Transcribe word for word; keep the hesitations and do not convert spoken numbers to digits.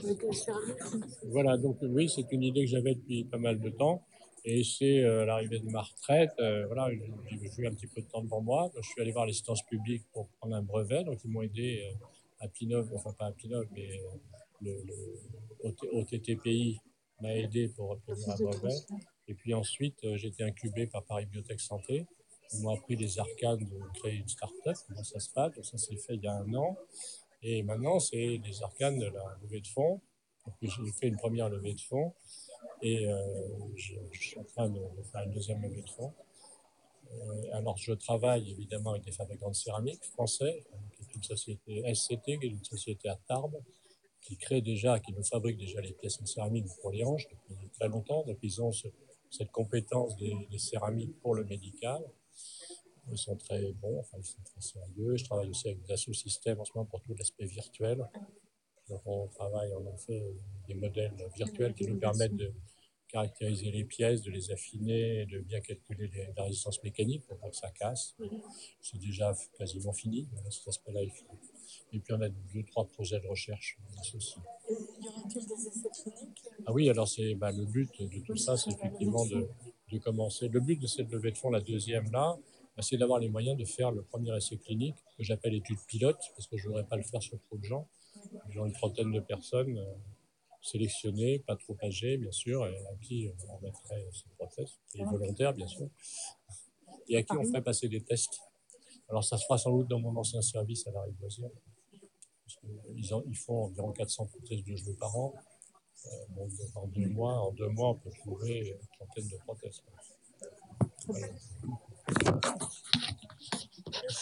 avec la céramique. Voilà, donc oui, c'est une idée que j'avais depuis pas mal de temps. Et c'est euh, l'arrivée de ma retraite. Euh, voilà, j'ai j'ai eu un petit peu de temps devant moi. Donc, je suis allé voir les sciences publiques pour prendre un brevet. Donc, ils m'ont aidé euh, à Pinov, enfin pas à Pinov, mais euh, le, le O T T P I m'a aidé pour obtenir un Office de brevet. transfert. Et puis ensuite, euh, j'ai été incubé par Paris Biotech Santé. Ils m'ont appris les arcanes de créer une start-up, comment ça se passe. Donc, ça s'est fait il y a un an. Et maintenant, c'est les arcanes de la levée de fonds. Donc, j'ai fait une première levée de fonds et euh, je, je suis en train de, de faire une deuxième levée de fonds. Euh, alors, je travaille évidemment avec des fabricants de céramique français, euh, qui est une société S C T, qui est une société à Tarbes, qui crée déjà, qui nous fabrique déjà les pièces en céramique pour les hanches depuis très longtemps. Donc, ils ont ce, cette compétence des, des céramiques pour le médical. Ils sont très bons, enfin, ils sont très sérieux. Je travaille aussi avec Dassault Systèmes en ce moment pour tout l'aspect virtuel. Donc, on travaille, on a fait des modèles virtuels qui nous permettent de caractériser les pièces, de les affiner, de bien calculer les, la résistance mécanique pour pas que ça casse. C'est déjà quasiment fini, cet aspect-là est fini. Et puis on a deux, trois projets de recherche associés. Et y aura-t-il des essais cliniques? Ah oui, alors c'est bah, le but de tout ça, c'est effectivement de, de commencer. Le but de cette levée de fonds, la deuxième là, bah, c'est d'avoir les moyens de faire le premier essai clinique que j'appelle étude pilote, parce que je ne voudrais pas le faire sur trop de gens. Genre une trentaine de personnes euh, sélectionnées, pas trop âgées, bien sûr, et à qui on mettrait ces prothèses, et volontaires, bien sûr, et à qui on ferait passer des tests. Alors ça se fera sans doute dans mon ancien service à la Rivoisière, parce qu'ils ils font environ quatre cents prothèses de genoux par an. Euh, bon, en, deux mois, en deux mois, on peut trouver une trentaine de prothèses. Voilà.